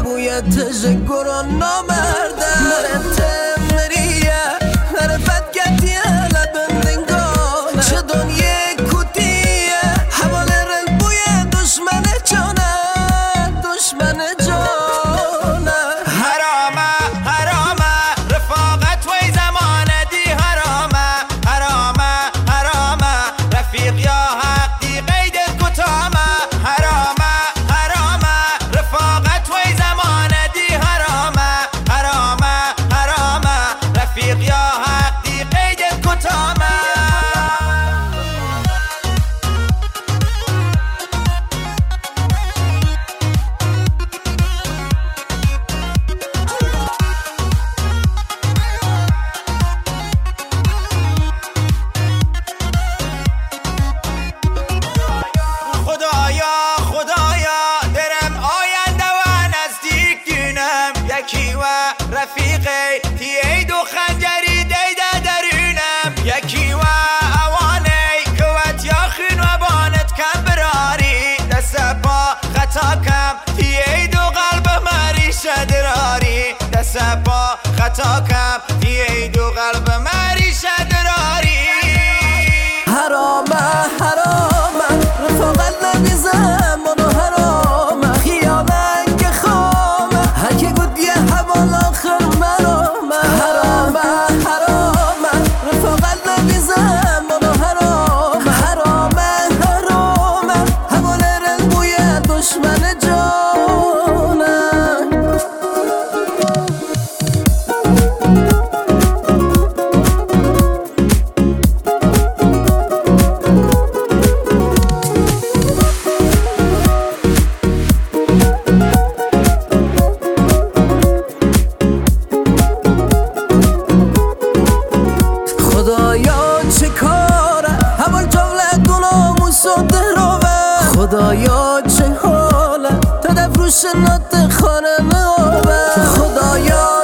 بوی تشکر نامرده مرتب مریه عرفت گتیه لبندنگانه چه دنیه کتیه حواله رل بوی دشمن جانه دشمن جانه حرامه حرامه رفاقت وی زمانه دی حرامه حرامه حرامه رفیق یا حق دی قید کتامه حرامه حرامه رفاقت وی زمانه دی حرامه حرامه حرامه رفیق یا حق دی قید کتامه یکی و رفیقی تیید و خنجری دیده درونم یکی و اوانی کوت یاخین و بانت کم براری دست پا خطا کم تیید و قلب مری شدراری دست پا خطا کم تیید و قلب مری شدراری حرامه حرامه رفاقت نبیزم منو حرامه خیالن که خامه هرکی گود یه حوال آخر مرامه حرامه حرامه رفاقت نبیزم منو حرامه حرامه حرامه حوال رل بوی دشمن جانه خدایا چه کاره حوال جولت و ناموس و دروه خدایا چه حاله تا دفروش نات خانه مهابه خدایا